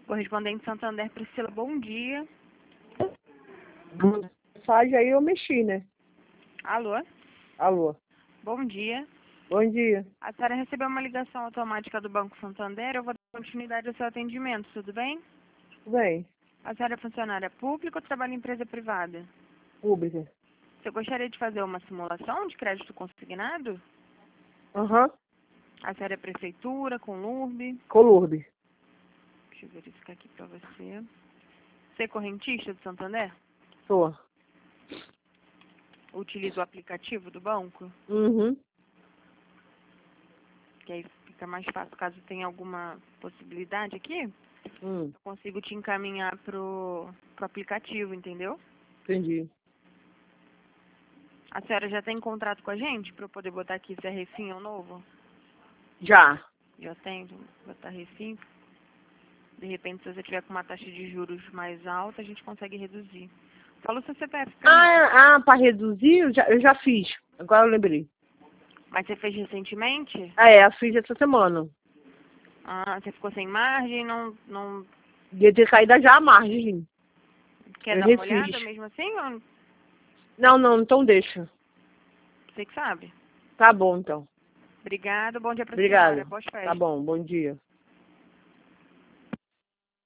Correspondente Santander, Priscila, bom dia. Mensagem aí eu mexi, né? Alô? Alô. Bom dia. Bom dia. A senhora recebeu uma ligação automática do Banco Santander. Eu vou dar continuidade ao seu atendimento, tudo bem? Tudo bem? A senhora é funcionária pública ou trabalha em empresa privada? Pública. Você gostaria de fazer uma simulação de crédito consignado? Aham. A senhora é prefeitura, com LURB? Colurde. Deixa eu verificar aqui pra você. Você é correntista do Santander? Sou. Utiliza o aplicativo do banco? Uhum. Que aí fica mais fácil caso tenha alguma possibilidade aqui. Eu consigo te encaminhar pro aplicativo, entendeu? Entendi. A senhora já tem contrato com a gente para eu poder botar aqui se é refim ou novo? Já. Já tem, vou botar refim. De repente, se você tiver com uma taxa de juros mais alta, a gente consegue reduzir. Fala o seu CPF pra mim. Para reduzir, eu já fiz. Agora eu lembrei. Mas você fez recentemente? Eu fiz essa semana. Ah, você ficou sem margem, não Devia ter caído já a margem. quer Eu dar uma refiz. olhada mesmo assim? Ou Não, então deixa. você que sabe? Tá bom, então. Obrigada, bom dia pra senhora. Obrigada. Boas Tá festas. bom, bom dia.